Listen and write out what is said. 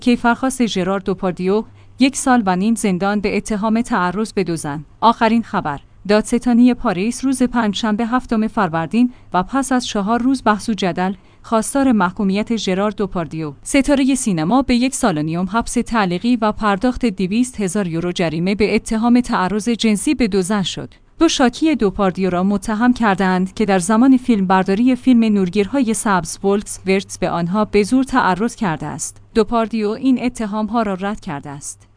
کیفرخواست ژرار دوپاردیو، 1 سال و نیم زندان به اتهام تعرض به 2 زن. آخرین خبر: دادستانی پاریس روز پنجشنبه 7 فروردین و پس از 4 روز بحث و جدل خواستار محکومیت ژرار دوپاردیو، ستاره سینما، به 1 سال و نیم حبس تعلیقی و پرداخت 200,000 یورو جریمه به اتهام تعرض جنسی به 2 زن شد. 2 شاکی دوپاردیو را متهم کردند که در زمان فیلمبرداری فیلم نورگیرهای سبز ولتس به آنها به زور تعرض کرده است. دوپاردیو این اتهام‌ها را رد کرده است.